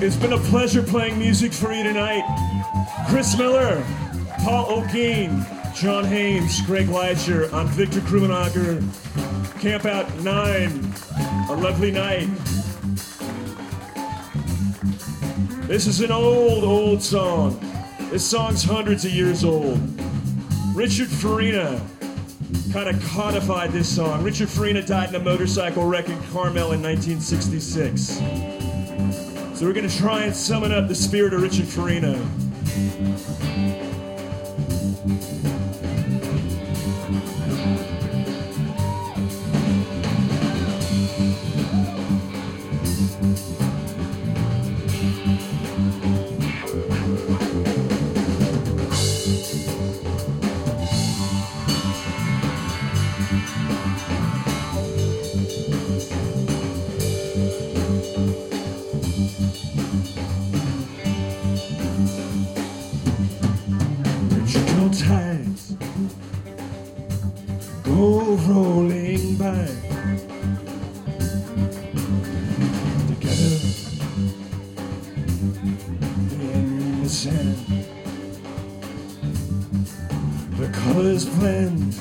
It's been a pleasure playing music for you tonight. Chris Miller, Paul O'Gean, John Haynes, Greg Leisure. I'm Victor Krumenacher. Camp Out 9. A lovely night. This is an old song. This song's hundreds of years old. Richard Farina kind of codified this song. Richard Farina died in a motorcycle wreck in Carmel in 1966. So we're going to try and summon up the spirit of Richard Farina. Tides go rolling by together in the sand. The colors blend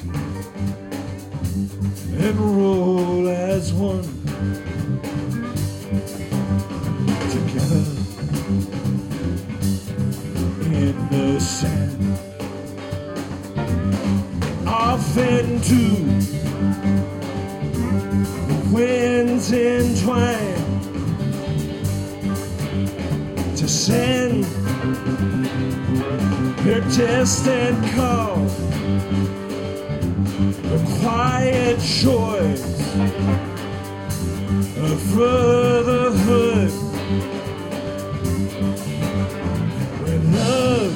and roll as one together in the sand. Off into the winds entwine to send their distant call, the quiet joys of brotherhood, where love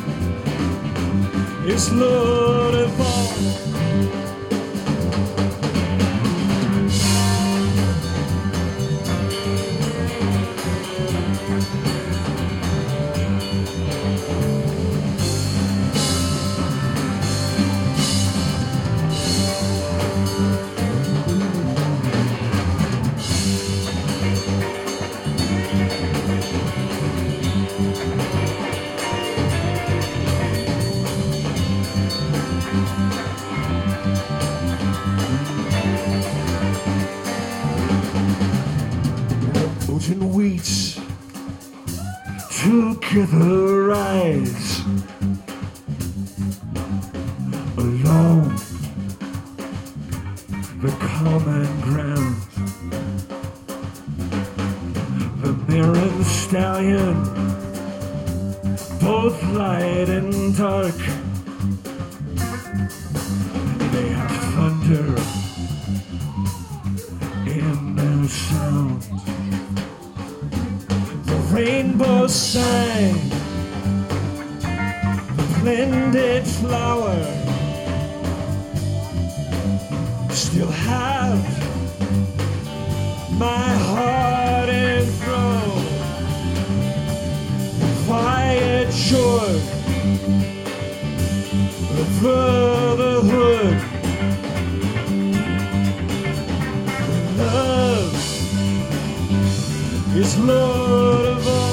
is Lord of all. Ocean weeds together rise along the common ground. The mare and the stallion, both light and dark, they have thunder in their sound. Rainbow sign, the blended flower, still have my heart enthroned. The quiet joy of brotherhood, love is Lord of all.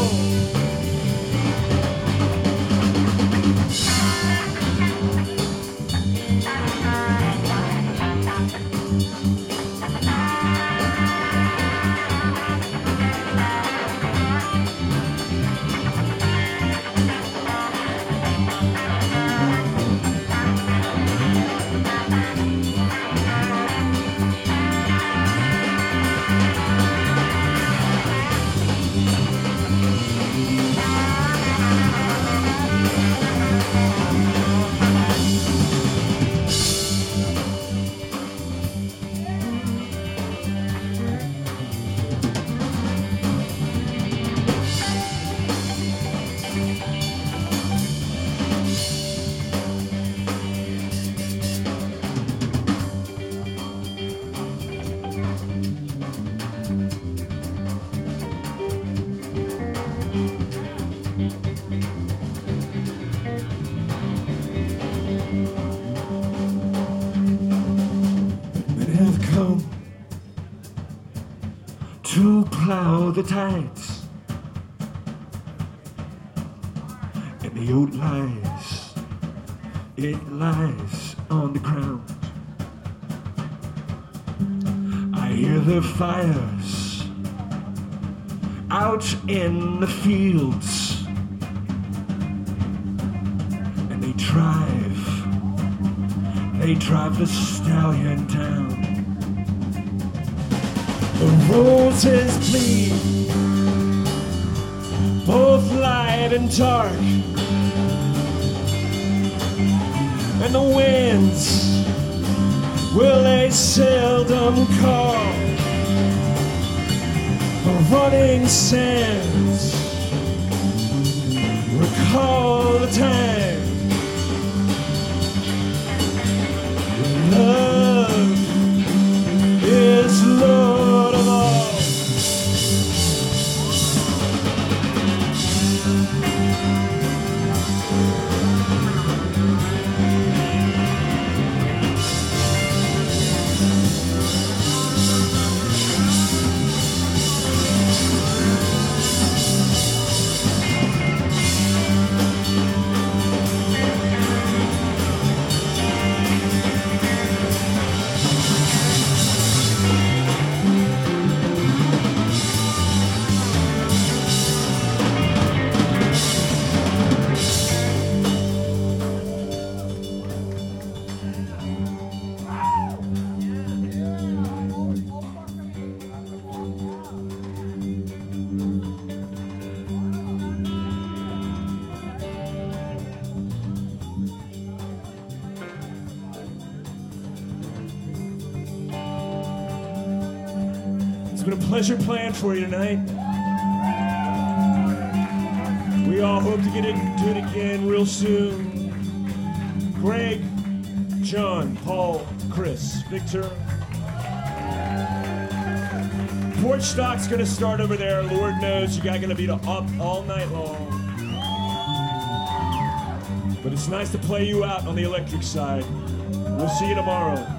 to plow the tides The oat lies, it lies on the ground. I hear the fires out in the fields, and they drive the stallion down. The roses bleed, both light and dark, and the winds, will they seldom call. The running sands recall the time when love is Lord of all. It's been a pleasure playing for you tonight. We all hope to get to do it again real soon. Greg, John, Paul, Chris, Victor. Porch Stock's gonna start over there. Lord knows you guys gonna be up all night long. But it's nice to play you out on the electric side. We'll see you tomorrow.